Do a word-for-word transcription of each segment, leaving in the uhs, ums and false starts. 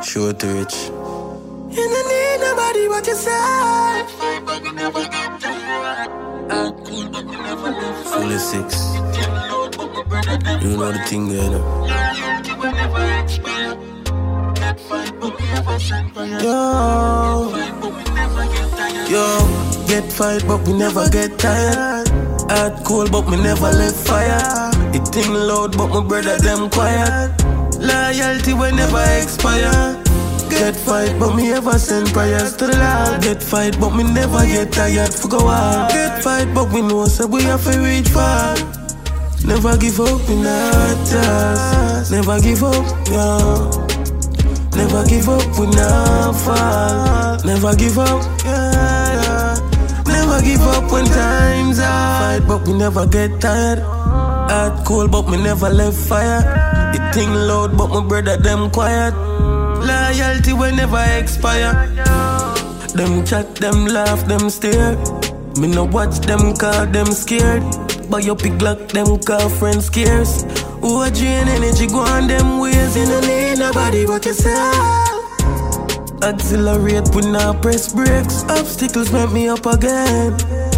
Sure to rich. You don't need nobody but yourself. Fully six. You know the thing there, no? Yo, yo, get fight but we never get tired. Hard cold but me never left fire. It thing loud but my brother them quiet. Loyalty will never expire. Get fight but me ever send prayers to the Lord. Get fight but me never get tired for go on. Get fight but we know so we have to reach far. Never give up in our task. Never give up, yeah. Never give up, we never fall. Never give up, yeah, yeah. Never give up when times are fight, but we never get tired. Hard cold, but me never left fire. It thing loud, but my brother them quiet. Loyalty will never expire. Them chat, them laugh, them stare. Me no watch them call them scared. But your big luck, them call friends scarce. Who a drain energy, go on them ways. You don't need nobody but yourself. Accelerate, we now press brakes. Obstacles make me up again.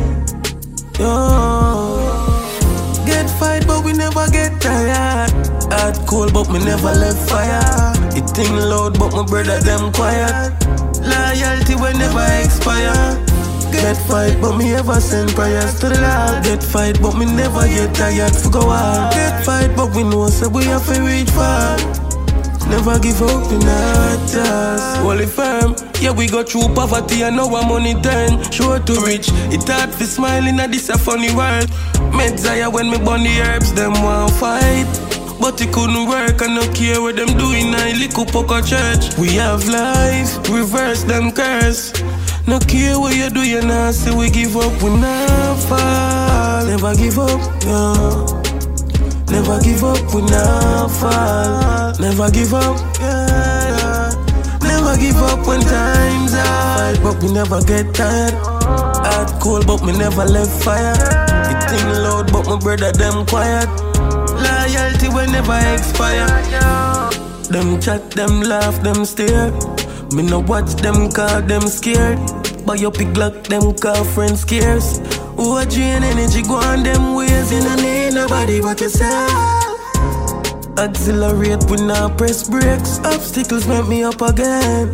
Yo, get fight but we never get tired. Hard cold but me never left fire. It thing loud but my brother them quiet. Loyalty will never expire. Get fight but me ever send prayers to the Lord. Get fight but me never get tired for go on. Get fight but we know so we have to reach far. Never give up in our task. Holy firm, yeah we go through poverty and now our money turn. Sure to rich, it hard for smiling at this a funny world. Met Zaya when me burn the herbs, them want fight. But it couldn't work, I no care what them doing. I lick up a church. We have life, reverse them curse. No care what you do, you not say we give up, we not fall. Never give up, yeah. Never give up, we not fall. Never give up, yeah, yeah. Never give up when times are fight, but we never get tired. Hard cold, but me never left fire. It thing loud, but my brother them quiet. Loyalty will never expire. Them chat, them laugh, them stare. Me no watch them call them scared. But your big luck, them call friends scarce. Who a drain energy, go on them ways. You don't need nobody but yourself. Accelerate, we now press brakes. Obstacles make me up again.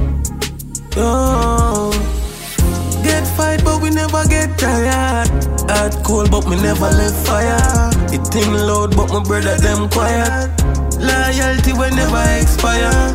Yo, get fight but we never get tired. Hard cold but me never left fire. It thing loud but my brother them quiet. Loyalty will never expire.